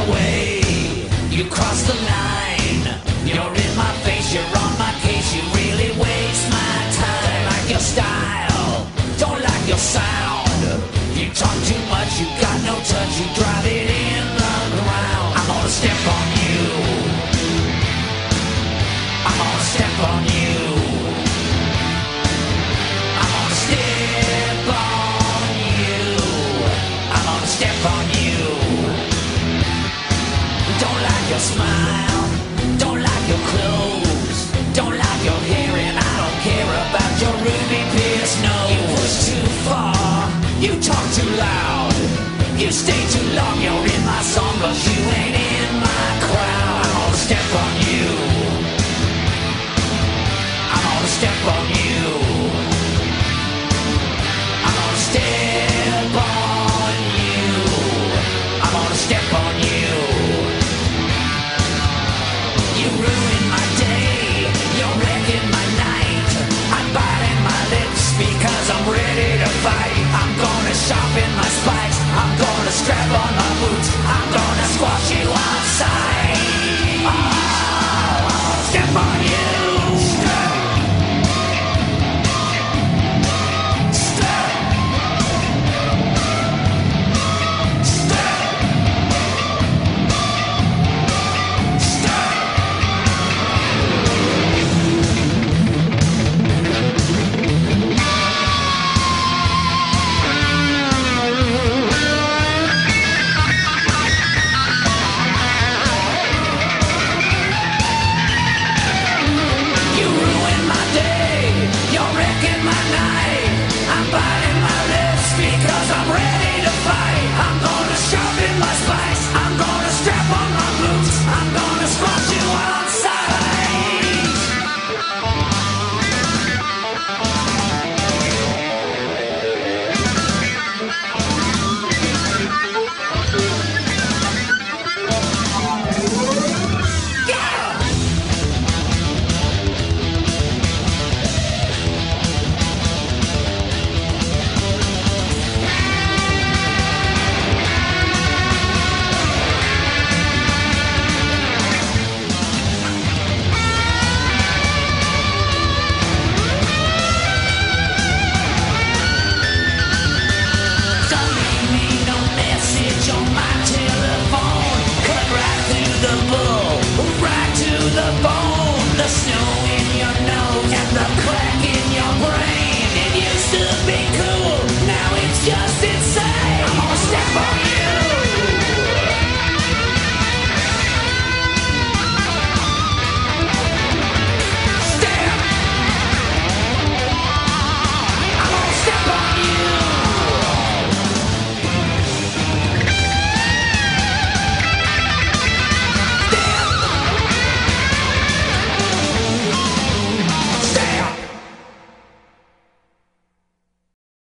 way. You cross the line. You're in my face, you're on my case. You really waste my time. Like your style, don't like your sound. You talk too much, you got no touch. You drive it in the ground. I'm gonna step on you. I'm gonna step on you. I'm gonna step on you. I'm gonna step on you. Don't like your smile, don't like your clothes, don't like your hair, and I don't care about your ruby pierced nose. You push too far, you talk too loud, you stay too long. You're in my song, but you ain't in my crowd. I'm gonna step on you. I'm gonna step on you. I'm gonna step on you. I'm gonna step on you. You ruin my day, you're wrecking my night. I'm biting my lips because I'm ready to fight. I'm gonna sharpen my spikes, I'm gonna strap on my boots, I'm gonna squash you outside. Oh, step on you.